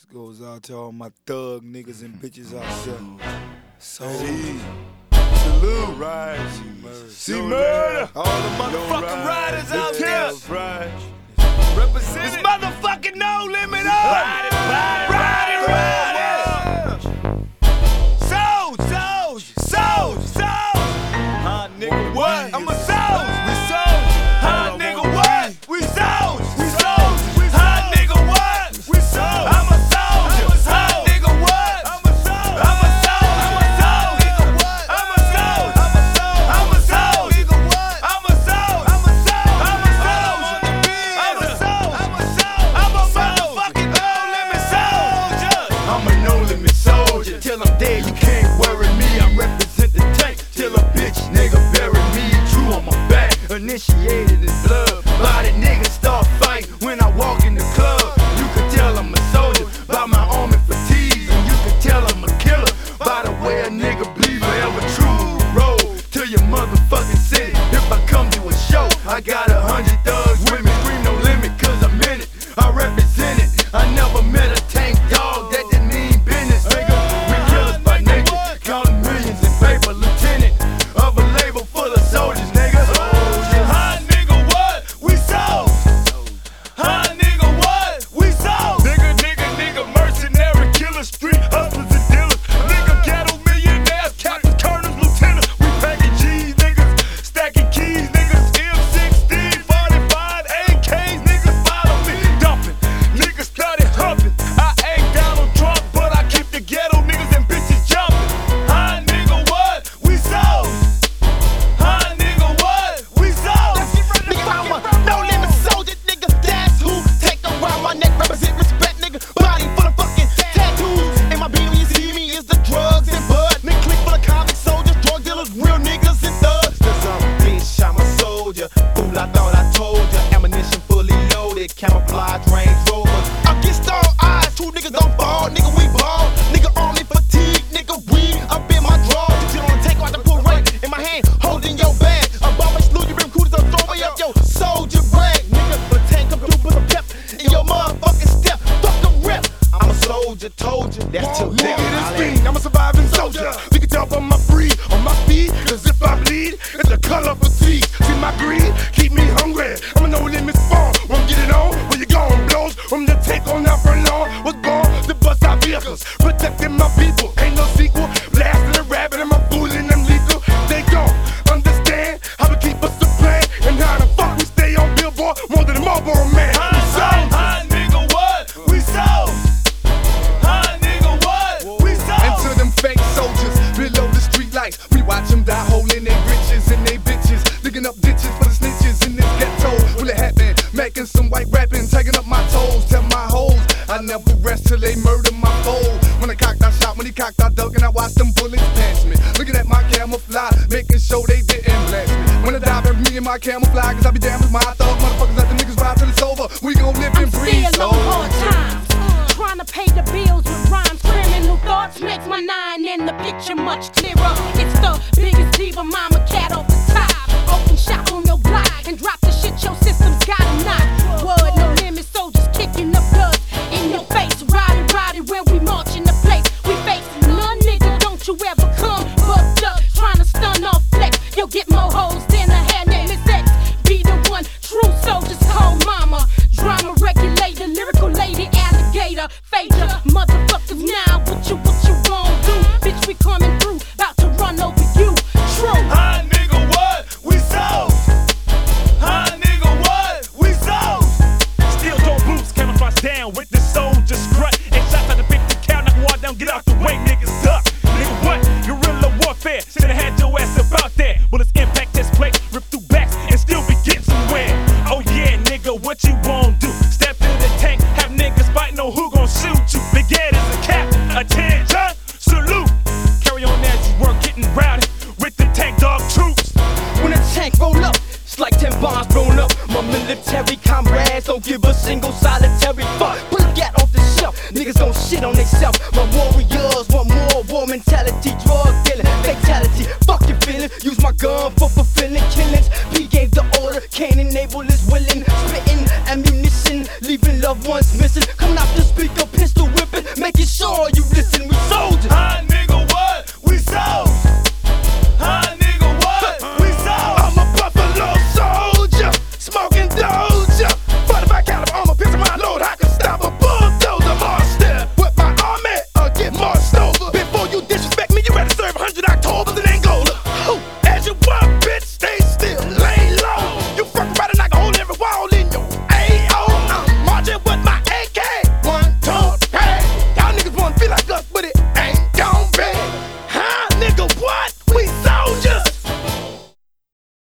This goes out to all my thug niggas and bitches out there. Salute. Salute. Rise. C-Murder. All the motherfucking riders out there. Represent It's it. motherfucking No Limit up. Ride it, ride it, ride it, ride it. Soldier. Huh, nigga, what? I'm a soldier. We sold. Huh, nigga, what? We soldier. We sold. Huh, nigga, what? We sold. I'm a soldier. Huh, nigga, what? I'm a soul. I'm a soldier. I'm a soldier. I'm a soldier. I'm a soldier. I'm a motherfucking No Limit soldier. I'm a no limit soldier. Till I'm dead, you can't worry me. I represent the tank. Till a bitch nigga bury me. True on my back, initiated in blood. Body niggas start fight when I walk in the club. You can tell I'm a soldier by my arm and fatigues, and you can tell I'm a killer by the way a nigga bleed. Forever true. Roll to your motherfucking city. If I come to a show, I got 100 thugs with me. Scream no limit, cause I'm in it. I represent it. I never met a tank dog that didn't mean business, nigga. We killers by nature, counting millions in paper. Lieutenant of a label full of soldiers, nigga. Huh, nigga, what? We sold. Huh, nigga, what? We sold. Nigga, mercenary, killer, street hustlers and dealers. Nigga, ghetto millionaires, captains, colonels, lieutenants. We packing G's, niggas, stacking keys, niggas, M16, 45, AKs, niggas follow me, dumping. Niggas started humping. I ain't Donald Trump, but I keep the ghetto niggas and bitches jumping. Huh, nigga, what? We sold. Huh, nigga, what? We sold. Nigga, I'm a no limit soldier, nigga. That's who. Take around my neck, represent respect, nigga. Body full of fucking tattoos. And my beat when you see me is the drugs and bud. Nigga, click full of convict soldiers, drug dealers, real niggas and thugs. Cause I'm a bitch, I'm a soldier. Fool, I thought I told ya. Ammunition fully loaded, camouflage Range Rover. Against all odds, two niggas don't fall, nigga, we ball. Nigga, army fatigue, nigga, we up in my draw. You don't take out the pull right in my hand, holding your bag. A bomb and salute, you rim cooters, don't throw me up, yo, soldier brag. Nigga, the tank come through, put a pep in your motherfucking step. Fuck a rep. I'm a soldier, told you. That's till death. Nigga, this fiend, I'm a surviving soldier. You can tell from my breed, on my feet, cause if I bleed, it's the color fatigue. See my greed, keep me hungry. I'm a no limit spawn. Won't get it on, where you going, blows? From the take on out for long, was born to bust out vehicles, protecting my people. Ain't no sequel, blasting a rabbit and my fooling them lethal. They don't understand how to keep us a plan, and how the fuck we stay on Billboard more than a Marlboro man. Huh, nigga, what? We sold. Huh, nigga, what? We sold. And to them fake soldiers below the street lights, we watch them die holding their riches and they bitches, digging up ditches for the snitches in this ghetto. Will it happen? Making some white rapping, taking up my toes, tell my hoes I never rest till they murder my foe. When I cocked, I shot. When he cocked, I dug, and I watched them bullets pass me. Looking at my camouflage, making sure they didn't blast me. When I die, bury me in my camouflage, cause I be damn with my thug motherfuckers. Let the niggas ride till it's over. We gon' live and breathe. Still on hard times, trying to pay the bills with rhymes. Criminal thoughts makes my nine in the picture much clearer. It's the biggest diva, mama cat off the top. Open shop on your block and drop the shit your system's got knock. Word, no limit soldiers kicking up blood in your face. Ride it when we march in the place. We face none, nigga. Don't you ever come bucked up trying to stun off flex. You'll get more hoes than a hair nameless X. Be the one true soldiers call mama. Drama regulator, lyrical lady, alligator, fader. Motherfuckers now, what you gon' do? Bitch, we coming through, about to run over you. True. Huh, nigga, what? We sold. Huh, nigga, what? We sold. Steel toe boots, camouflage down with the soldier strut. And shots out the big cow, knock wall down, get out the way, niggas duck. Nigga, what? Guerrilla warfare. Shoulda had your ass about that. Bullets impact this plate, rip through backs, and still be getting somewhere. Oh yeah, nigga, what you won't do? Step to the tank, have niggas fighting on who gon' shoot you. Big Ed is a captain, attention, salute. Carry on as you work, getting rowdy with the tank dog troops. When a tank roll up, it's like 10 bombs blown up. My military comrades don't give a single solitary fuck. Pull a gat off the shelf, niggas gon' shit on theyself. My warriors want more war mentality.